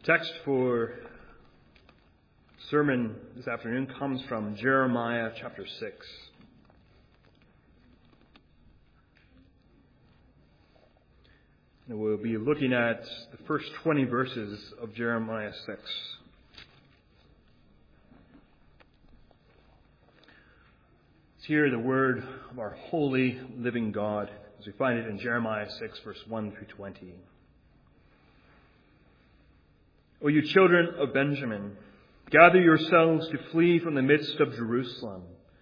Text for sermon this afternoon comes from Jeremiah chapter 6. And we'll be looking at the first 20 verses of Jeremiah 6. Let's hear the word of our holy, living God as we find it in Jeremiah 6, verse 1 through 20. O you children of Benjamin, gather yourselves to flee from the midst of Jerusalem.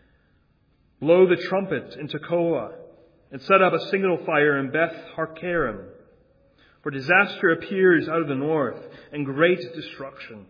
Blow the trumpet in Tekoa and set up a signal fire in Beth Harkerem. For disaster appears out of the north and great destruction.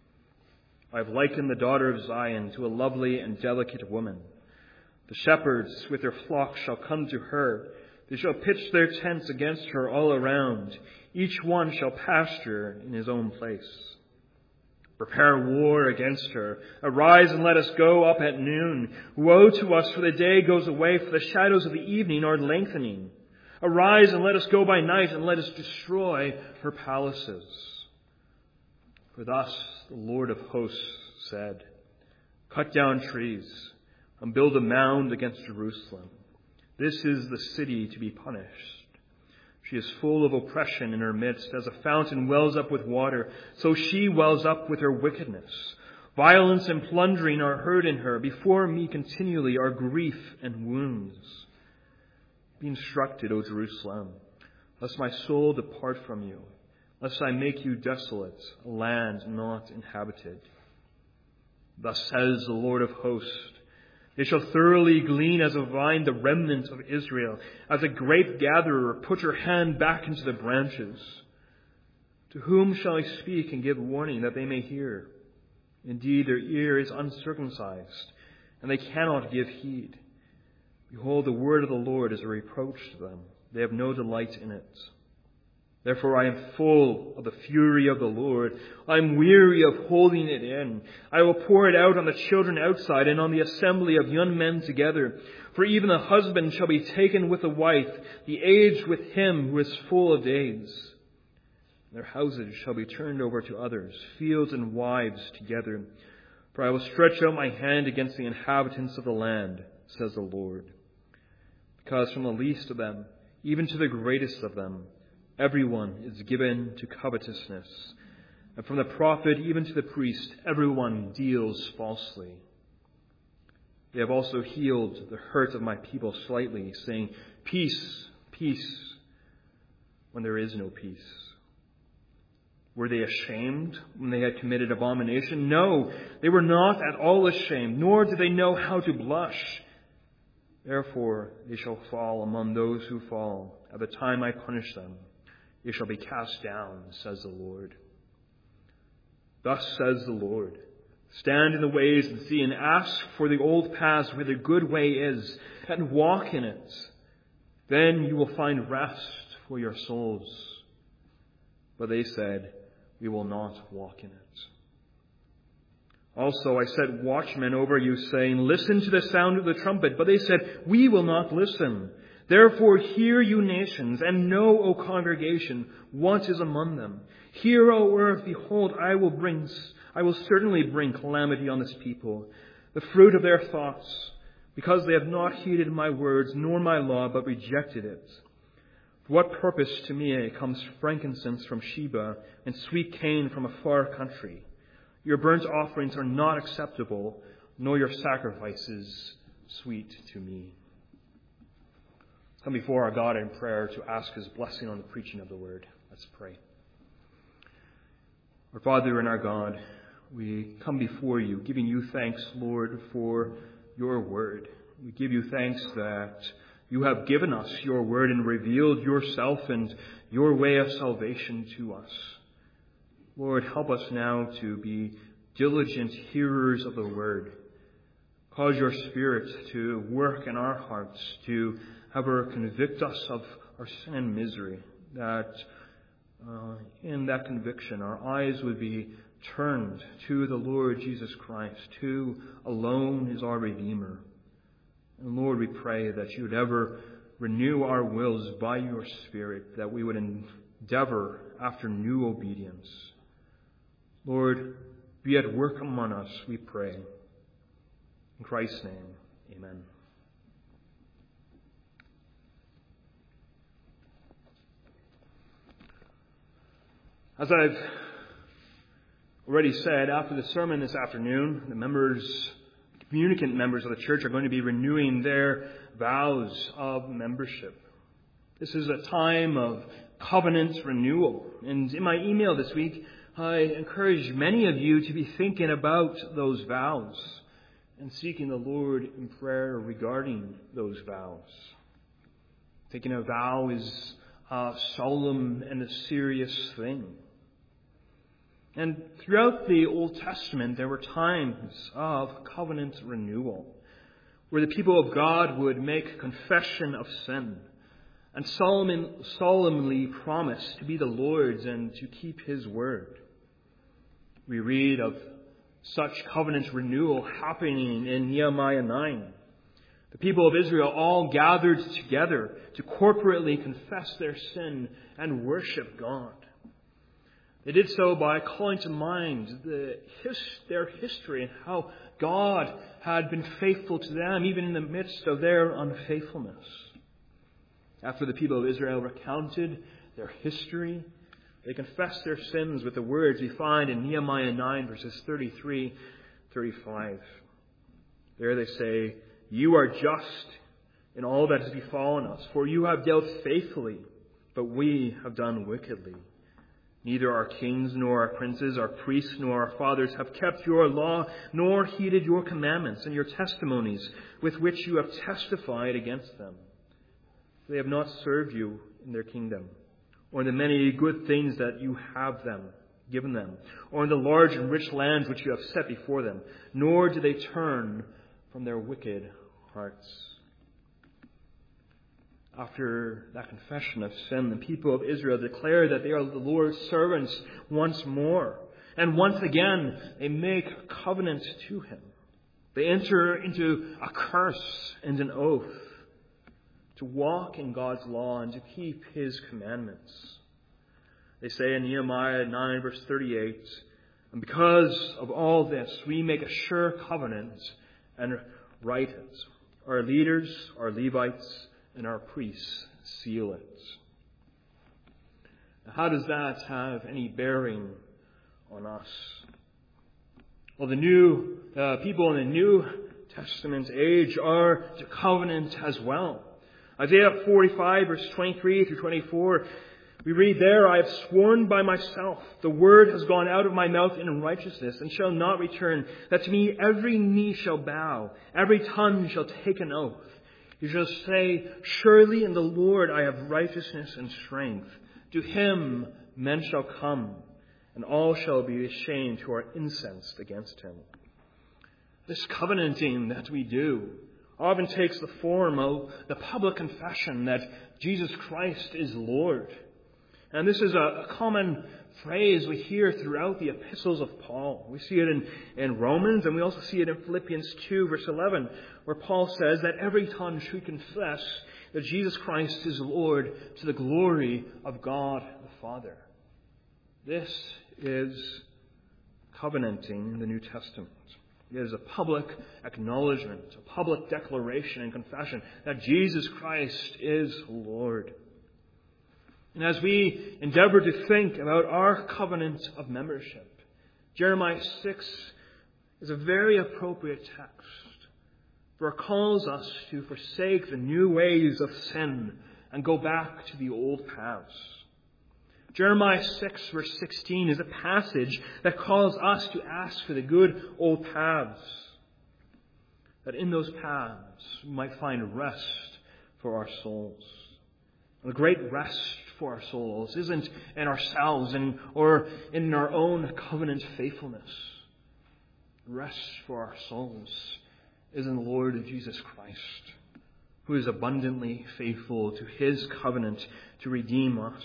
I have likened the daughter of Zion to a lovely and delicate woman. The shepherds with their flocks shall come to her. They shall pitch their tents against her all around. Each one shall pasture in his own place. Prepare war against her. Arise and let us go up at noon. Woe to us, for the day goes away, for the shadows of the evening are lengthening. Arise and let us go by night, and let us destroy her palaces. For thus the Lord of hosts said, cut down trees and build a mound against Jerusalem. This is the city to be punished. She is full of oppression in her midst. As a fountain wells up with water, so she wells up with her wickedness. Violence and plundering are heard in her. Before me continually are grief and wounds. Be instructed, O Jerusalem, lest my soul depart from you, lest I make you desolate, a land not inhabited. Thus says the Lord of hosts, they shall thoroughly glean as a vine the remnant of Israel, as a grape gatherer put her hand back into the branches. To whom shall I speak and give warning that they may hear? Indeed, their ear is uncircumcised, and they cannot give heed. Behold, the word of the Lord is a reproach to them. They have no delight in it. Therefore I am full of the fury of the Lord. I am weary of holding it in. I will pour it out on the children outside and on the assembly of young men together. For even the husband shall be taken with the wife, the aged with him who is full of days. Their houses shall be turned over to others, fields and wives together. For I will stretch out my hand against the inhabitants of the land, says the Lord. Because from the least of them, even to the greatest of them, everyone is given to covetousness, and from the prophet even to the priest, everyone deals falsely. They have also healed the hurt of my people slightly, saying, peace, peace, when there is no peace. Were they ashamed when they had committed abomination? No, they were not at all ashamed, nor did they know how to blush. Therefore they shall fall among those who fall. At the time I punish them, they shall be cast down, says the Lord. Thus says the Lord, stand in the ways and see, and ask for the old paths where the good way is, and walk in it. Then you will find rest for your souls. But they said, we will not walk in it. Also I set watchmen over you, saying, listen to the sound of the trumpet. But they said, we will not listen. Therefore hear, you nations, and know, O congregation, what is among them. Hear, O earth, behold, I will certainly bring calamity on this people, the fruit of their thoughts, because they have not heeded my words, nor my law, but rejected it. For what purpose to me comes frankincense from Sheba, and sweet cane from a far country? Your burnt offerings are not acceptable, nor your sacrifices sweet to me. Come before our God in prayer to ask His blessing on the preaching of the Word. Let's pray. Our Father and our God, we come before you, giving you thanks, Lord, for your Word. We give you thanks that you have given us your Word and revealed yourself and your way of salvation to us. Lord, help us now to be diligent hearers of the Word. Cause your Spirit to work in our hearts, to ever convict us of our sin and misery, that in that conviction our eyes would be turned to the Lord Jesus Christ, who alone is our Redeemer. And Lord, we pray that you would ever renew our wills by your Spirit, that we would endeavor after new obedience. Lord, be at work among us, we pray. In Christ's name, amen. As I've already said, after the sermon this afternoon, the communicant members of the church are going to be renewing their vows of membership. This is a time of covenant renewal. And in my email this week, I encourage many of you to be thinking about those vows and seeking the Lord in prayer regarding those vows. Taking a vow is a solemn and a serious thing. And throughout the Old Testament, there were times of covenant renewal where the people of God would make confession of sin and solemnly promise to be the Lord's and to keep His word. We read of such covenant renewal happening in Nehemiah 9. The people of Israel all gathered together to corporately confess their sin and worship God. They did so by calling to mind their history and how God had been faithful to them even in the midst of their unfaithfulness. After the people of Israel recounted their history, they confessed their sins with the words we find in Nehemiah 9 verses 33-35. There they say, "You are just in all that has befallen us, for you have dealt faithfully, but we have done wickedly. Neither our kings, nor our princes, our priests, nor our fathers have kept your law, nor heeded your commandments and your testimonies with which you have testified against them. They have not served you in their kingdom, or in the many good things that you have given them, or in the large and rich lands which you have set before them, nor do they turn from their wicked hearts." After that confession of sin, the people of Israel declare that they are the Lord's servants once more. And once again, they make a covenant to Him. They enter into a curse and an oath to walk in God's law and to keep His commandments. They say in Nehemiah 9 verse 38, "And because of all this, we make a sure covenant and write it. Our leaders, our Levites, and our priests seal it." Now, how does that have any bearing on us? Well, the people in the New Testament age are to covenant as well. Isaiah 45 verse 23-24, we read there, "I have sworn by myself, the word has gone out of my mouth in righteousness, and shall not return, that to me every knee shall bow, every tongue shall take an oath. You shall say, surely in the Lord I have righteousness and strength. To Him men shall come, and all shall be ashamed who are incensed against Him." This covenanting that we do often takes the form of the public confession that Jesus Christ is Lord. And this is a common phrase we hear throughout the epistles of Paul. We see it in Romans, and we also see it in Philippians 2 verse 11, where Paul says that every tongue should confess that Jesus Christ is Lord to the glory of God the Father. This is covenanting in the New Testament. It is a public acknowledgement, a public declaration and confession that Jesus Christ is Lord. And as we endeavor to think about our covenant of membership, Jeremiah 6 is a very appropriate text, for it calls us to forsake the new ways of sin and go back to the old paths. Jeremiah 6 verse 16 is a passage that calls us to ask for the good old paths, that in those paths we might find rest for our souls. And the great rest for our souls isn't in ourselves or in our own covenant faithfulness. Rest for our souls is in the Lord Jesus Christ, who is abundantly faithful to His covenant to redeem us.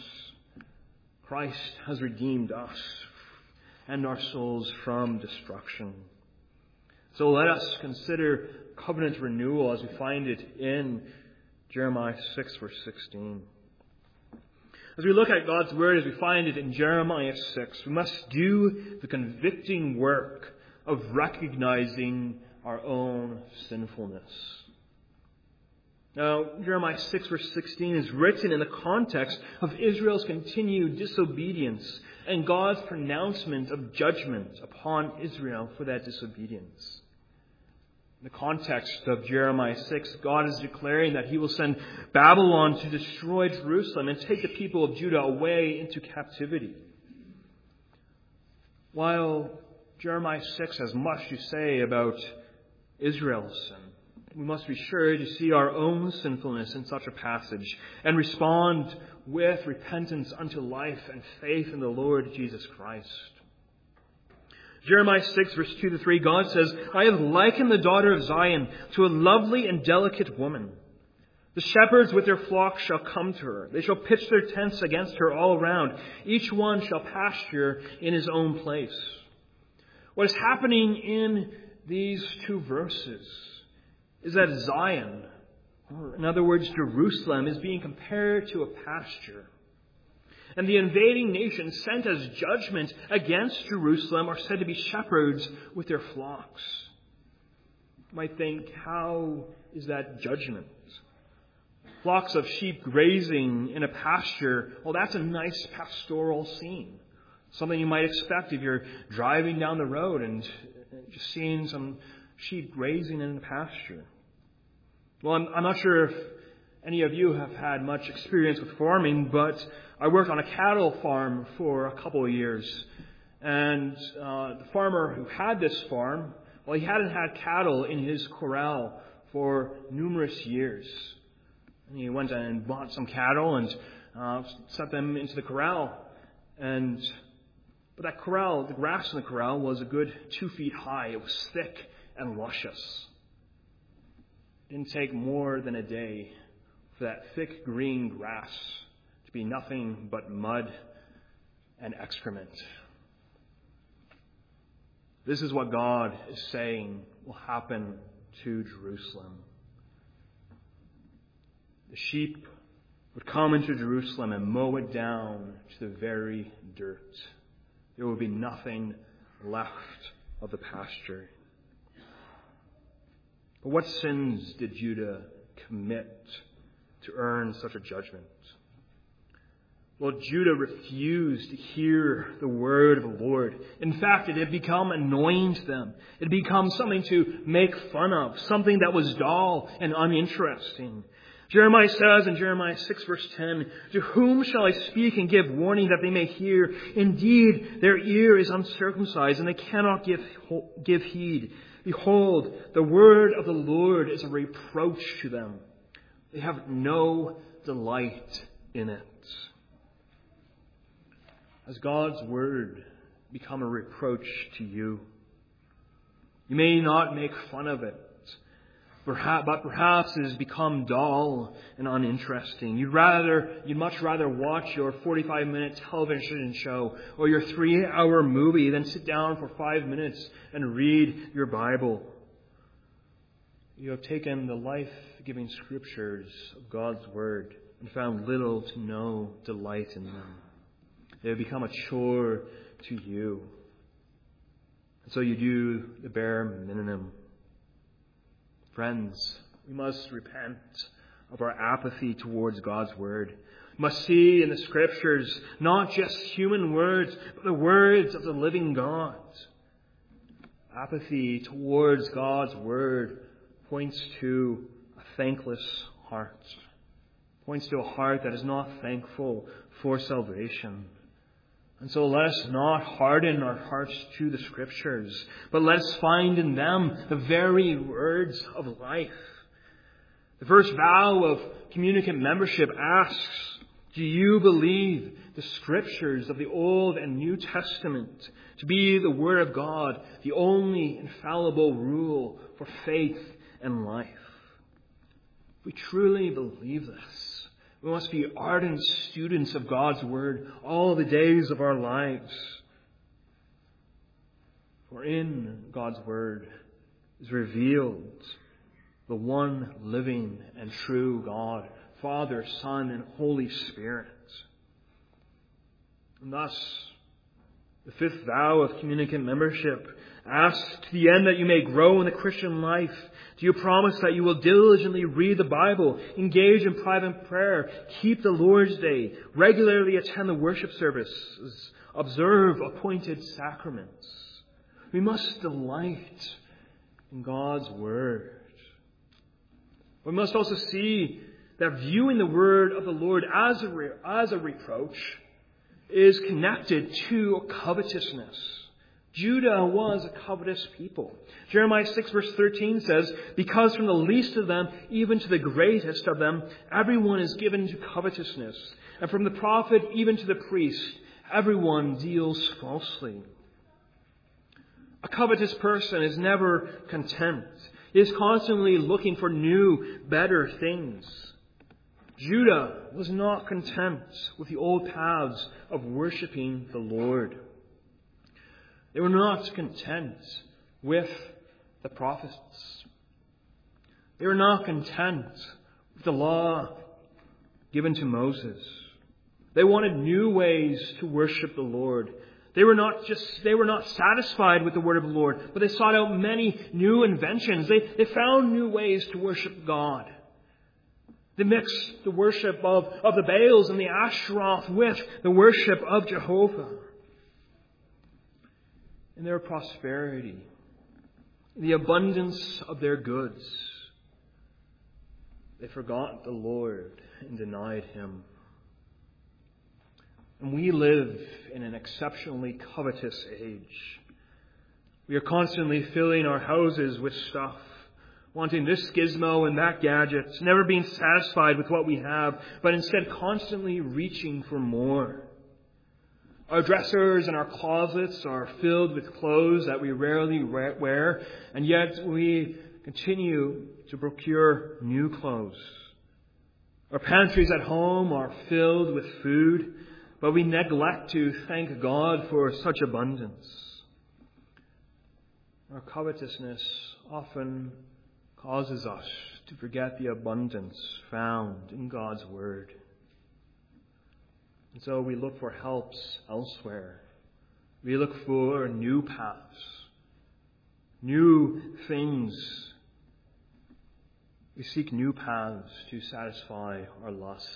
Christ has redeemed us and our souls from destruction. So let us consider covenant renewal as we find it in Jeremiah 6 verse 16. As we look at God's Word, as we find it in Jeremiah 6, we must do the convicting work of recognizing our own sinfulness. Now, Jeremiah 6 verse 16 is written in the context of Israel's continued disobedience and God's pronouncement of judgment upon Israel for that disobedience. In the context of Jeremiah 6, God is declaring that He will send Babylon to destroy Jerusalem and take the people of Judah away into captivity. While Jeremiah 6 has much to say about Israel's sin, we must be sure to see our own sinfulness in such a passage and respond with repentance unto life and faith in the Lord Jesus Christ. Jeremiah 6 verse 2-3, God says, I have likened the daughter of Zion to a lovely and delicate woman. The shepherds with their flocks shall come to her. They shall pitch their tents against her all around. Each one shall pasture in his own place. What is happening in these two verses is that Zion, or in other words, Jerusalem, is being compared to a pasture. And the invading nations sent as judgment against Jerusalem are said to be shepherds with their flocks. You might think, how is that judgment? Flocks of sheep grazing in a pasture, well, that's a nice pastoral scene. Something you might expect if you're driving down the road and just seeing some sheep grazing in a pasture. Well, I'm not sure if any of you have had much experience with farming, but I worked on a cattle farm for a couple of years. And the farmer who had this farm, well, he hadn't had cattle in his corral for numerous years. And he went and bought some cattle and set them into the corral. But that corral, the grass in the corral, was a good 2 feet high. It was thick and luscious. It didn't take more than a day for that thick green grass to be nothing but mud and excrement. This is what God is saying will happen to Jerusalem. The sheep would come into Jerusalem and mow it down to the very dirt. There will be nothing left of the pasture. But what sins did Judah commit to earn such a judgment? Well, Judah refused to hear the word of the Lord. In fact, it had become annoying to them. It had become something to make fun of, something that was dull and uninteresting. Jeremiah says in Jeremiah 6 verse 10, to whom shall I speak and give warning that they may hear? Indeed, their ear is uncircumcised and they cannot give heed. Behold, the word of the Lord is a reproach to them. They have no delight in it. Has God's word become a reproach to you? You may not make fun of it, but perhaps it has become dull and uninteresting. You'd much rather watch your 45-minute television show or your 3-hour movie than sit down for 5 minutes and read your Bible. You have taken the life-giving scriptures of God's Word and found little to no delight in them. They have become a chore to you. And so you do the bare minimum. Friends, we must repent of our apathy towards God's Word. We must see in the Scriptures not just human words, but the words of the living God. Apathy towards God's Word points to a thankless heart. Points to a heart that is not thankful for salvation. And so let us not harden our hearts to the Scriptures, but let us find in them the very words of life. The first vow of communicant membership asks, do you believe the Scriptures of the Old and New Testament to be the Word of God, the only infallible rule for faith and life? If we truly believe this, we must be ardent students of God's Word all the days of our lives. For in God's Word is revealed the one living and true God, Father, Son, and Holy Spirit. And thus, the fifth vow of communicant membership asks, to the end that you may grow in the Christian life, do you promise that you will diligently read the Bible, engage in private prayer, keep the Lord's Day, regularly attend the worship services, observe appointed sacraments? We must delight in God's Word. We must also see that viewing the Word of the Lord as a reproach is connected to covetousness. Judah was a covetous people. Jeremiah 6 verse 13 says, because from the least of them, even to the greatest of them, everyone is given to covetousness. And from the prophet even to the priest, everyone deals falsely. A covetous person is never content. He is constantly looking for new, better things. Judah was not content with the old paths of worshiping the Lord. They were not content with the prophets. They were not content with the law given to Moses. They wanted new ways to worship the Lord. They were not satisfied with the word of the Lord, but they sought out many new inventions. They found new ways to worship God. They mixed the worship of the Baals and the Ashtaroth with the worship of Jehovah. In their prosperity, in the abundance of their goods, they forgot the Lord and denied Him. And we live in an exceptionally covetous age. We are constantly filling our houses with stuff, wanting this gizmo and that gadget, never being satisfied with what we have, but instead constantly reaching for more. Our dressers and our closets are filled with clothes that we rarely wear, and yet we continue to procure new clothes. Our pantries at home are filled with food, but we neglect to thank God for such abundance. Our covetousness often causes us to forget the abundance found in God's Word. And so we look for helps elsewhere. We look for new paths, new things. We seek new paths to satisfy our lusts.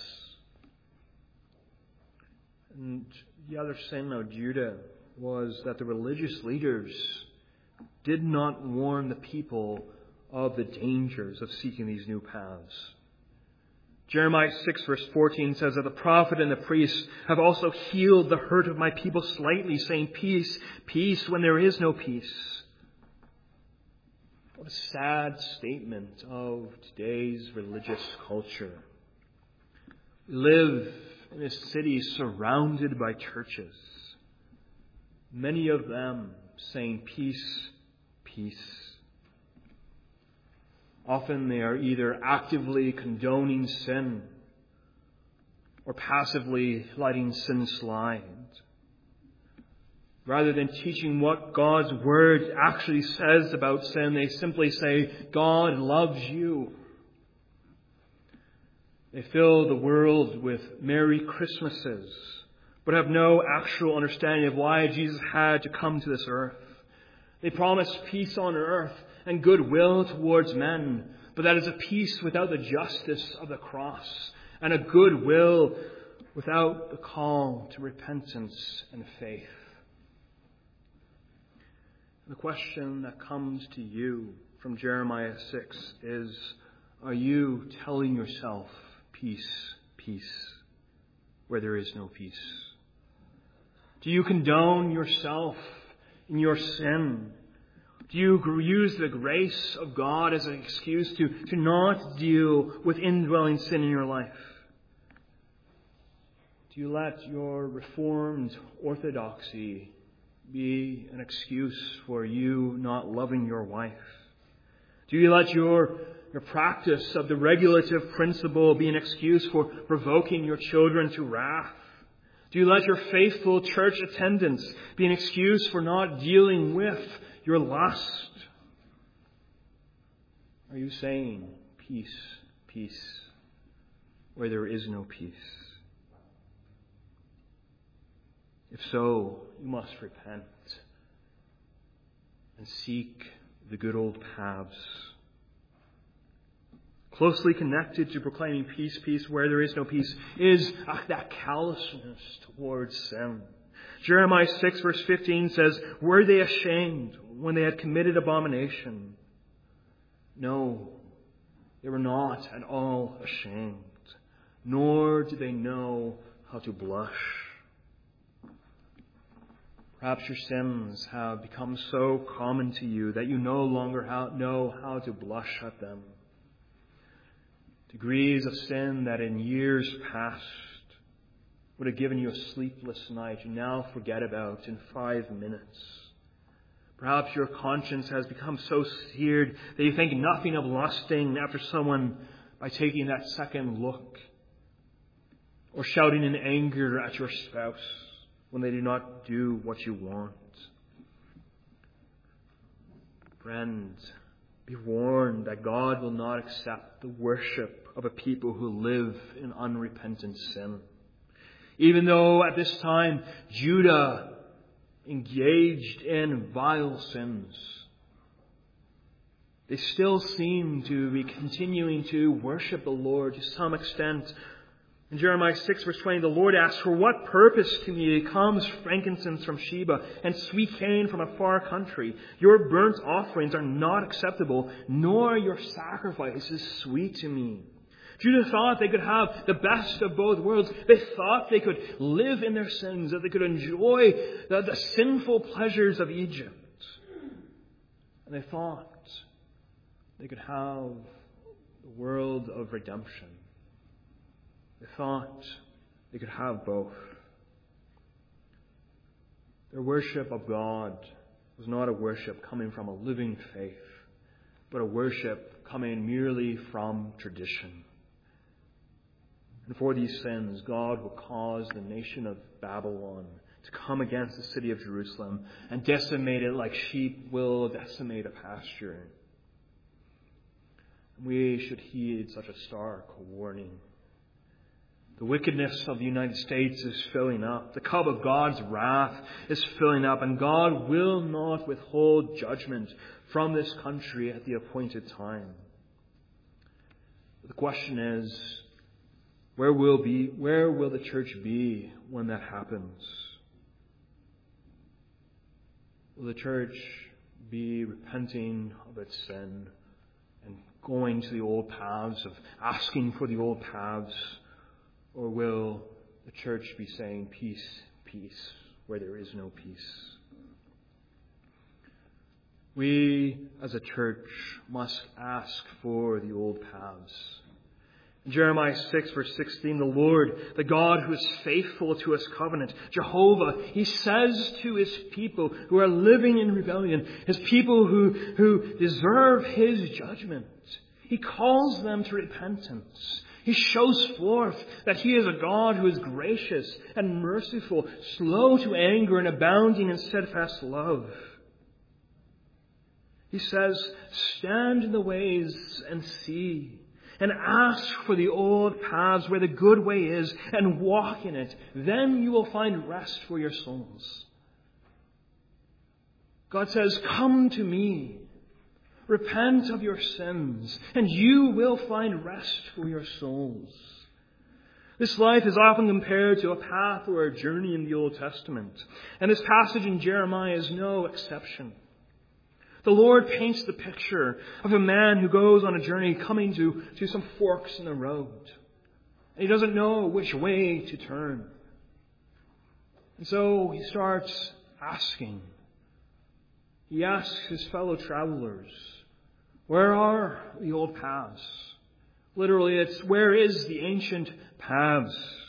And the other sin of Judah was that the religious leaders did not warn the people of the dangers of seeking these new paths. Jeremiah 6 verse 14 says that the prophet and the priest have also healed the hurt of my people slightly, saying, peace, peace, when there is no peace. What a sad statement of today's religious culture. We live in a city surrounded by churches, many of them saying peace, peace. Often they are either actively condoning sin or passively letting sin slide. Rather than teaching what God's Word actually says about sin, they simply say, God loves you. They fill the world with Merry Christmases, but have no actual understanding of why Jesus had to come to this earth. They promise peace on earth and goodwill towards men, but that is a peace without the justice of the cross, and a goodwill without the call to repentance and faith. The question that comes to you from Jeremiah 6 is, are you telling yourself peace, peace, where there is no peace? Do you condone yourself in your sin? Do you use the grace of God as an excuse to not deal with indwelling sin in your life? Do you let your Reformed orthodoxy be an excuse for you not loving your wife? Do you let your practice of the regulative principle be an excuse for provoking your children to wrath? Do you let your faithful church attendance be an excuse for not dealing with your lust? Are you saying peace, peace, where there is no peace? If so, you must repent and seek the good old paths. Closely connected to proclaiming peace, peace where there is no peace, is that callousness towards sin. Jeremiah 6 verse 15 says, "Were they ashamed when they had committed abomination?" No, they were not at all ashamed, nor did they know how to blush. Perhaps your sins have become so common to you that you no longer know how to blush at them. Degrees of sin that in years past would have given you a sleepless night, you now forget about in 5 minutes. Perhaps your conscience has become so seared that you think nothing of lusting after someone by taking that second look, or shouting in anger at your spouse when they do not do what you want. Friend, be warned that God will not accept the worship of a people who live in unrepentant sin. Even though at this time Judah engaged in vile sins, they still seem to be continuing to worship the Lord to some extent. In Jeremiah 6 verse 20, the Lord asks, "For what purpose to me comes frankincense from Sheba and sweet cane from a far country? Your burnt offerings are not acceptable, nor your sacrifices sweet to me." Judah thought they could have the best of both worlds. They thought they could live in their sins, that they could enjoy the sinful pleasures of Egypt. And they thought they could have the world of redemption. They thought they could have both. Their worship of God was not a worship coming from a living faith, but a worship coming merely from tradition. And for these sins, God will cause the nation of Babylon to come against the city of Jerusalem and decimate it like sheep will decimate a pasture. We should heed such a stark warning. The wickedness of the United States is filling up. The cup of God's wrath is filling up, and God will not withhold judgment from this country at the appointed time. The question is, where will the church be when that happens? Will the church be repenting of its sin and going to the old paths, of asking for the old paths? Or will the church be saying, "Peace, peace," where there is no peace? We, as a church, must ask for the old paths. In Jeremiah 6, verse 16, the Lord, the God who is faithful to His covenant, Jehovah, He says to His people who are living in rebellion, His people who deserve His judgment, He calls them to repentance. He shows forth that He is a God who is gracious and merciful, slow to anger and abounding in steadfast love. He says, "Stand in the ways and see, and ask for the old paths where the good way is, and walk in it. Then you will find rest for your souls." God says, "Come to me. Repent of your sins, and you will find rest for your souls." This life is often compared to a path or a journey in the Old Testament, and this passage in Jeremiah is no exception. The Lord paints the picture of a man who goes on a journey coming to some forks in the road, and he doesn't know which way to turn. And so he starts asking. He asks his fellow travelers, "Where are the old paths?" Literally, it's, "Where is the ancient paths?"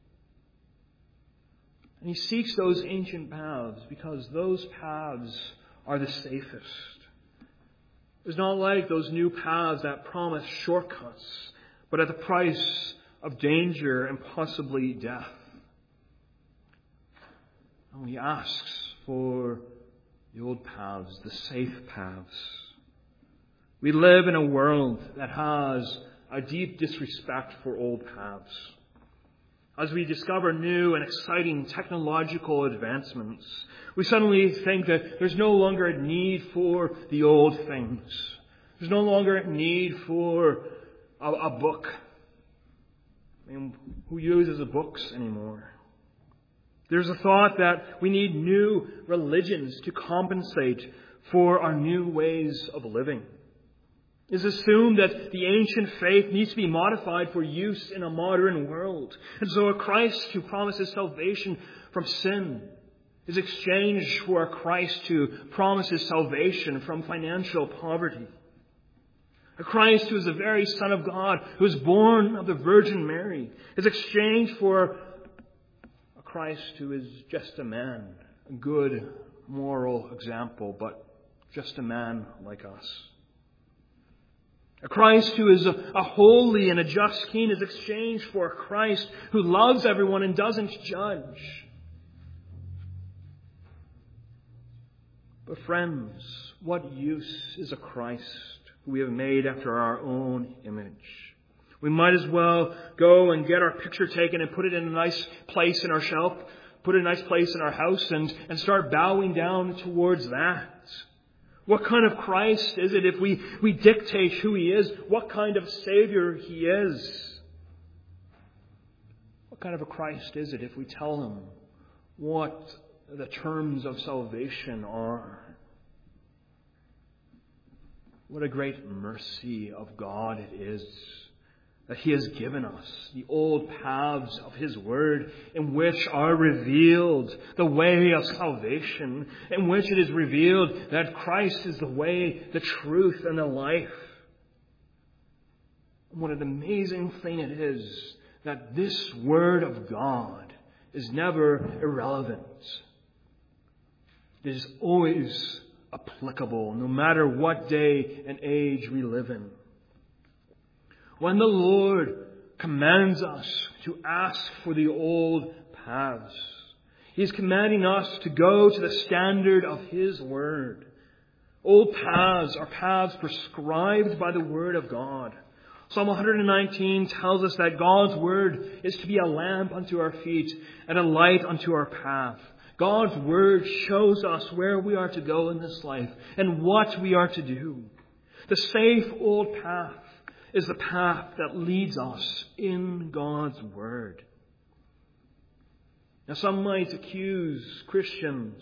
And he seeks those ancient paths because those paths are the safest. It's not like those new paths that promise shortcuts, but at the price of danger and possibly death. And he asks for the old paths, the safe paths. We live in a world that has a deep disrespect for old paths. As we discover new and exciting technological advancements, we suddenly think that there's no longer a need for the old things. There's no longer a need for a book. I mean, who uses the books anymore? There's a thought that we need new religions to compensate for our new ways of living. It's assumed that the ancient faith needs to be modified for use in a modern world. And so a Christ who promises salvation from sin is exchanged for a Christ who promises salvation from financial poverty. A Christ who is the very Son of God, who is born of the Virgin Mary, is exchanged for a Christ who is just a man, a good moral example, but just a man like us. A Christ who is a holy and a just king is exchanged for a Christ who loves everyone and doesn't judge. But friends, what use is a Christ who we have made after our own image? We might as well go and get our picture taken and put it in a nice place in our shelf, put it in a nice place in our house and start bowing down towards that. What kind of Christ is it if we dictate who He is? What kind of Savior He is? What kind of a Christ is it if we tell Him what the terms of salvation are? What a great mercy of God it is that He has given us the old paths of His Word, in which are revealed the way of salvation, in which it is revealed that Christ is the way, the truth, and the life. And what an amazing thing it is that this Word of God is never irrelevant. It is always applicable, no matter what day and age we live in. When the Lord commands us to ask for the old paths, He is commanding us to go to the standard of His Word. Old paths are paths prescribed by the Word of God. Psalm 119 tells us that God's Word is to be a lamp unto our feet and a light unto our path. God's Word shows us where we are to go in this life and what we are to do. The safe old path is the path that leads us in God's Word. Now, some might accuse Christians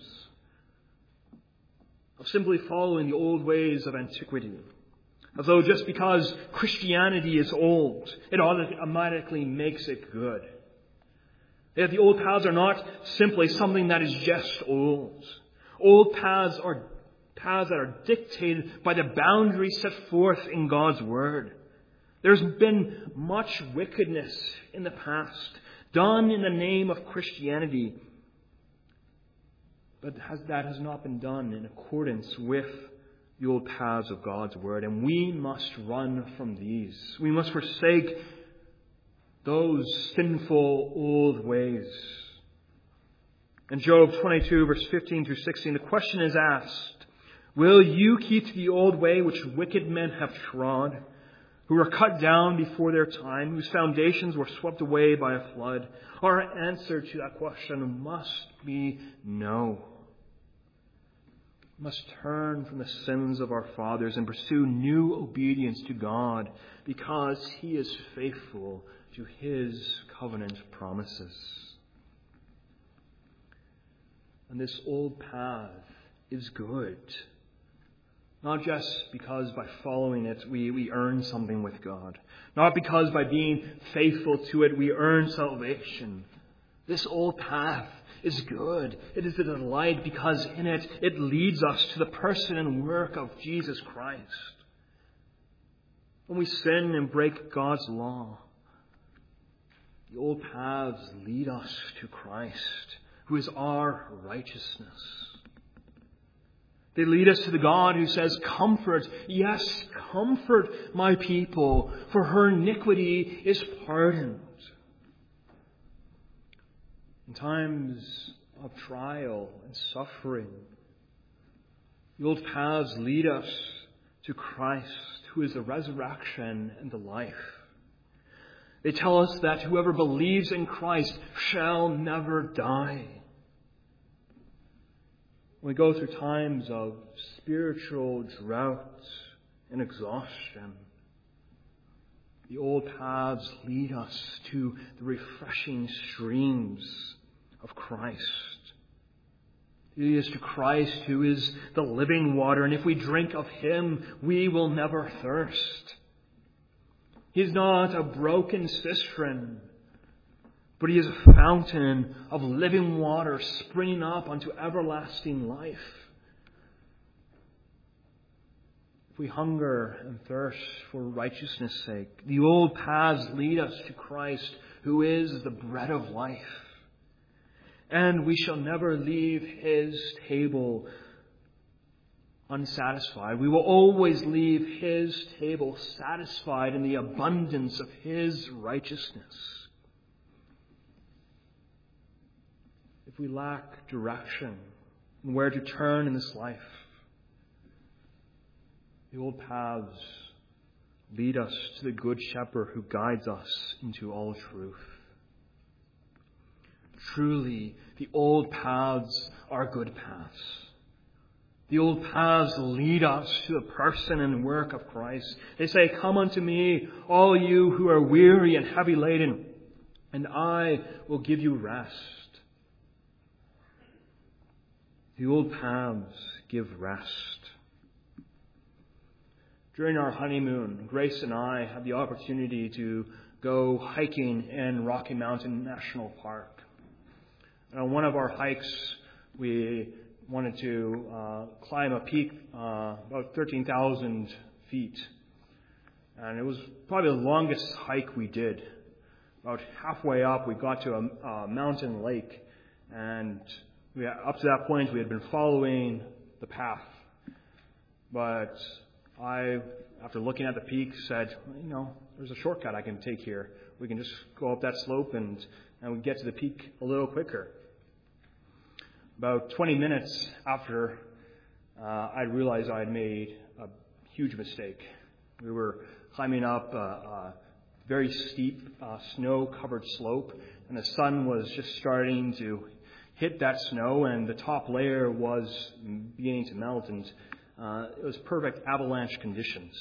of simply following the old ways of antiquity, as though just because Christianity is old, it automatically makes it good. Yet the old paths are not simply something that is just old. Old paths are paths that are dictated by the boundaries set forth in God's Word. There's been much wickedness in the past done in the name of Christianity, but that has not been done in accordance with the old paths of God's Word. And we must run from these. We must forsake those sinful old ways. In Job 22, verse 15 through 16, the question is asked, will you keep the old way which wicked men have trod, who were cut down before their time, whose foundations were swept away by a flood? Our answer to that question must be no. We must turn from the sins of our fathers and pursue new obedience to God, because He is faithful to His covenant promises. And this old path is good. Not just because by following it we earn something with God. Not because by being faithful to it we earn salvation. This old path is good. It is a delight because in it leads us to the person and work of Jesus Christ. When we sin and break God's law, the old paths lead us to Christ, who is our righteousness. They lead us to the God who says, comfort, yes, comfort my people, for her iniquity is pardoned. In times of trial and suffering, the old paths lead us to Christ, who is the resurrection and the life. They tell us that whoever believes in Christ shall never die. We go through times of spiritual drought and exhaustion. The old paths lead us to the refreshing streams of Christ. It is to Christ who is the living water, and if we drink of Him, we will never thirst. He is not a broken cistern, but He is a fountain of living water springing up unto everlasting life. If we hunger and thirst for righteousness' sake, the old paths lead us to Christ, who is the bread of life. And we shall never leave His table unsatisfied. We will always leave His table satisfied in the abundance of His righteousness. If we lack direction and where to turn in this life, the old paths lead us to the Good Shepherd who guides us into all truth. Truly, the old paths are good paths. The old paths lead us to the person and work of Christ. They say, "Come unto me, all you who are weary and heavy laden, and I will give you rest." The old paths give rest. During our honeymoon, Grace and I had the opportunity to go hiking in Rocky Mountain National Park. And on one of our hikes, we wanted to climb a peak about 13,000 feet. And it was probably the longest hike we did. About halfway up, we got to a mountain lake. And up to that point, we had been following the path. But I, after looking at the peak, said, there's a shortcut I can take here. We can just go up that slope and we get to the peak a little quicker. About 20 minutes after I realized I had made a huge mistake. We were climbing up a very steep snow-covered slope, and the sun was just starting to hit that snow, and the top layer was beginning to melt, and it was perfect avalanche conditions.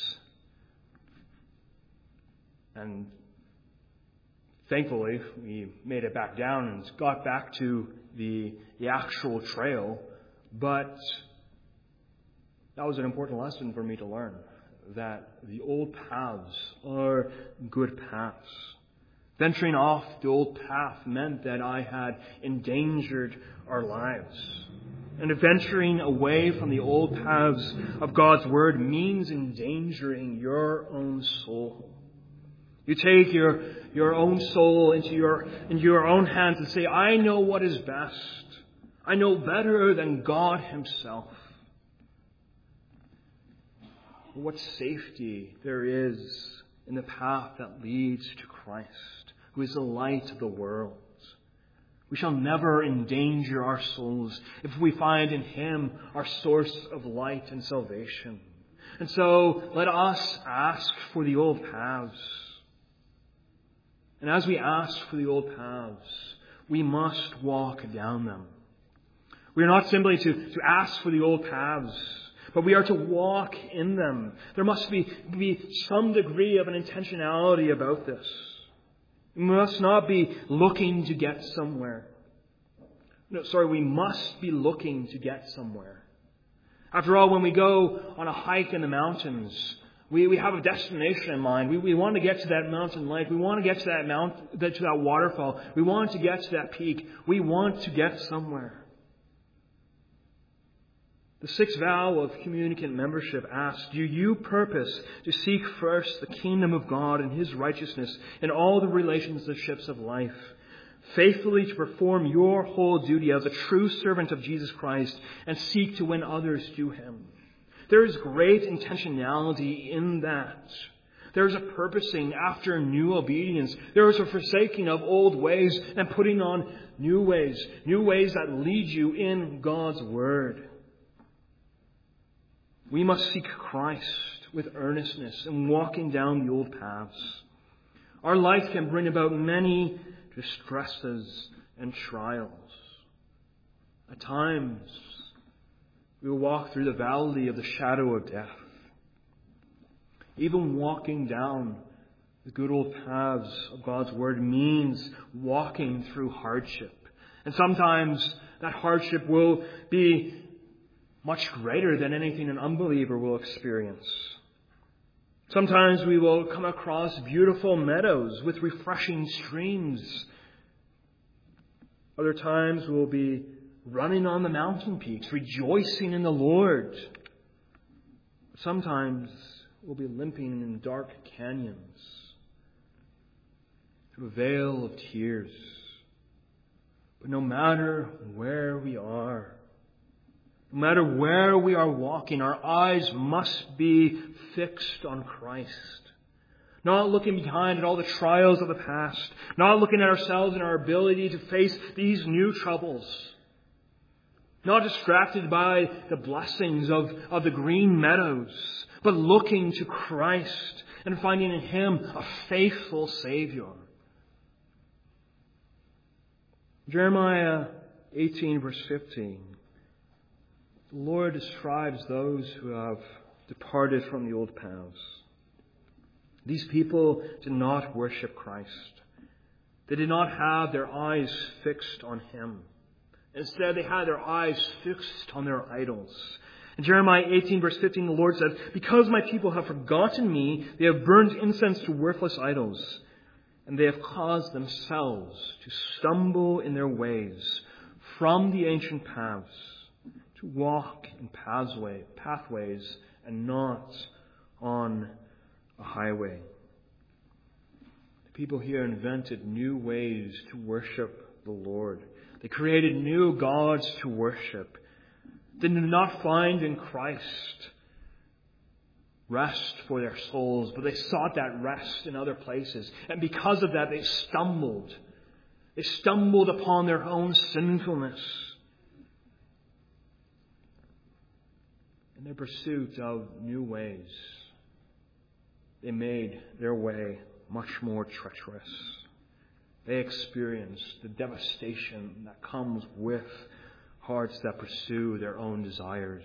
And thankfully, we made it back down and got back to the actual trail. But that was an important lesson for me to learn, that the old paths are good paths. Venturing off the old path meant that I had endangered our lives. And venturing away from the old paths of God's Word means endangering your own soul. You take your own soul into your own hands and say, "I know what is best. I know better than God Himself." What safety there is in the path that leads to Christ, who is the light of the world. We shall never endanger our souls if we find in Him our source of light and salvation. And so let us ask for the old paths. And as we ask for the old paths, we must walk down them. We are not simply to ask for the old paths, but we are to walk in them. There must be some degree of an intentionality about this. We must not be looking to get somewhere. We must be looking to get somewhere. After all, when we go on a hike in the mountains, we have a destination in mind. We want to get to that mountain lake. We want to get to that waterfall. We want to get to that peak. We want to get somewhere. The sixth vow of communicant membership asks, "Do you purpose to seek first the kingdom of God and His righteousness in all the relationships of life, faithfully to perform your whole duty as a true servant of Jesus Christ and seek to win others to Him?" There is great intentionality in that. There is a purposing after new obedience. There is a forsaking of old ways and putting on new ways that lead you in God's Word. We must seek Christ with earnestness and walking down the old paths. Our life can bring about many distresses and trials. At times, we will walk through the valley of the shadow of death. Even walking down the good old paths of God's Word means walking through hardship. And sometimes that hardship will be much greater than anything an unbeliever will experience. Sometimes we will come across beautiful meadows with refreshing streams. Other times we'll be running on the mountain peaks, rejoicing in the Lord. Sometimes we'll be limping in dark canyons through a veil of tears. But no matter where we are, no matter where we are walking, our eyes must be fixed on Christ. Not looking behind at all the trials of the past. Not looking at ourselves and our ability to face these new troubles. Not distracted by the blessings of the green meadows, but looking to Christ and finding in Him a faithful Savior. Jeremiah 18 verse 15. The Lord describes those who have departed from the old paths. These people did not worship Christ. They did not have their eyes fixed on Him. Instead, they had their eyes fixed on their idols. In Jeremiah 18 verse 15, the Lord says, "Because my people have forgotten me, they have burned incense to worthless idols, and they have caused themselves to stumble in their ways from the ancient paths, to walk in pathways and not on a highway." The people here invented new ways to worship the Lord. They created new gods to worship. They did not find in Christ rest for their souls, but they sought that rest in other places. And because of that, they stumbled. They stumbled upon their own sinfulness. In their pursuit of new ways, they made their way much more treacherous. They experienced the devastation that comes with hearts that pursue their own desires.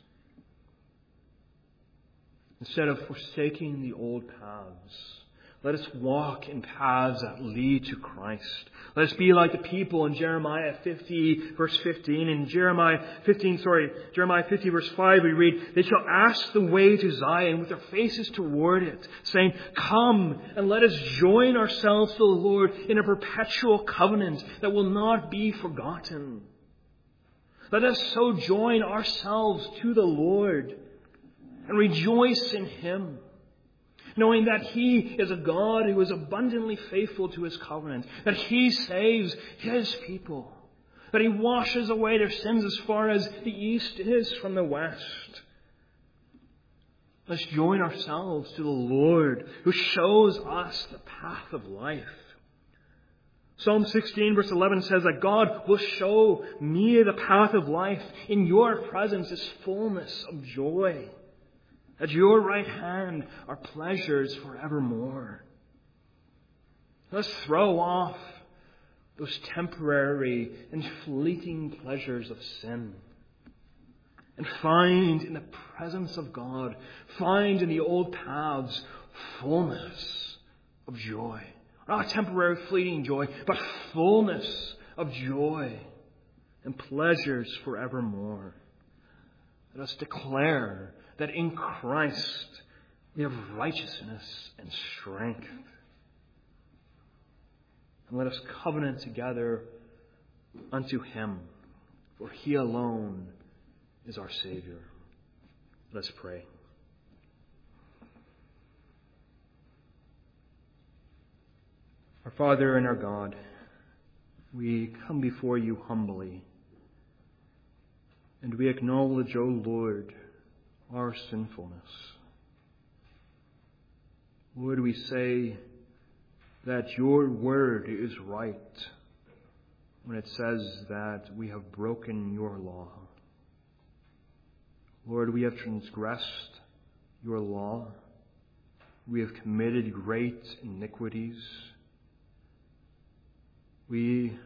Instead of forsaking the old paths, let us walk in paths that lead to Christ. Let us be like the people in Jeremiah 50 verse 15. In Jeremiah 50 verse 5 we read, "They shall ask the way to Zion with their faces toward it, saying, 'Come and let us join ourselves to the Lord in a perpetual covenant that will not be forgotten.'" Let us so join ourselves to the Lord and rejoice in Him, knowing that He is a God who is abundantly faithful to His covenant, that He saves His people, that He washes away their sins as far as the east is from the west. Let's join ourselves to the Lord who shows us the path of life. Psalm 16 verse 11 says that God will show me the path of life. In your presence is fullness of joy. At your right hand are pleasures forevermore. Let's throw off those temporary and fleeting pleasures of sin and find in the presence of God, find in the old paths fullness of joy. Not temporary fleeting joy, but fullness of joy and pleasures forevermore. Let us declare that in Christ we have righteousness and strength. And let us covenant together unto Him, for He alone is our Savior. Let's pray. Our Father and our God, we come before You humbly, and we acknowledge, O Lord, our sinfulness. Lord, we say that Your word is right when it says that we have broken Your law. Lord, we have transgressed Your law. we have committed great iniquities. We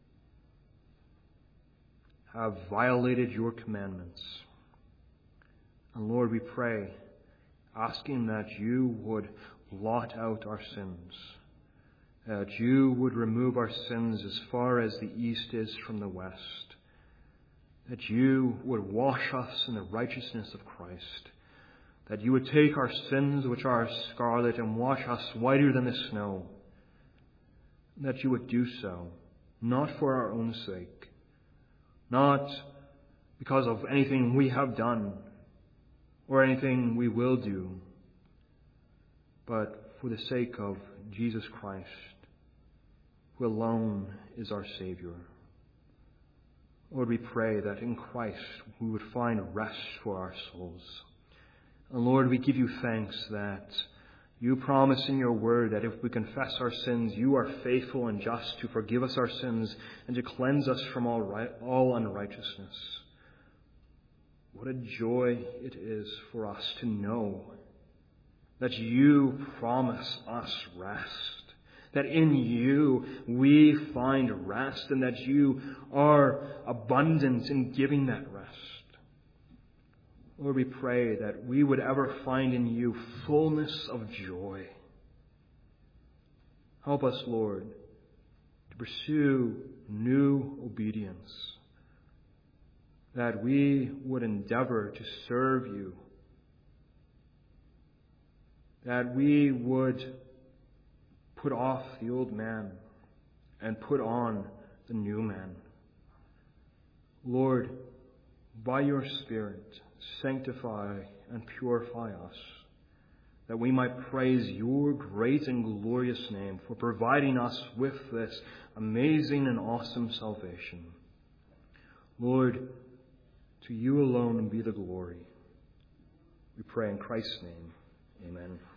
have violated your commandments. And Lord, we pray, asking that you would blot out our sins, that you would remove our sins as far as the east is from the west, that you would wash us in the righteousness of Christ, that you would take our sins, which are scarlet, and wash us whiter than the snow, that you would do so, not for our own sake, not because of anything we have done or anything we will do, but for the sake of Jesus Christ, who alone is our Savior. Lord, we pray that in Christ we would find rest for our souls. And Lord, we give you thanks that you promise in your word that if we confess our sins, you are faithful and just to forgive us our sins and to cleanse us from all unrighteousness. What a joy it is for us to know that you promise us rest, that in you we find rest, and that you are abundant in giving that rest. Lord, we pray that we would ever find in you fullness of joy. Help us, Lord, to pursue new obedience, that we would endeavor to serve you, that we would put off the old man and put on the new man. Lord, by your Spirit, sanctify and purify us, that we might praise your great and glorious name for providing us with this amazing and awesome salvation. Lord, to you alone be the glory. We pray in Christ's name. Amen.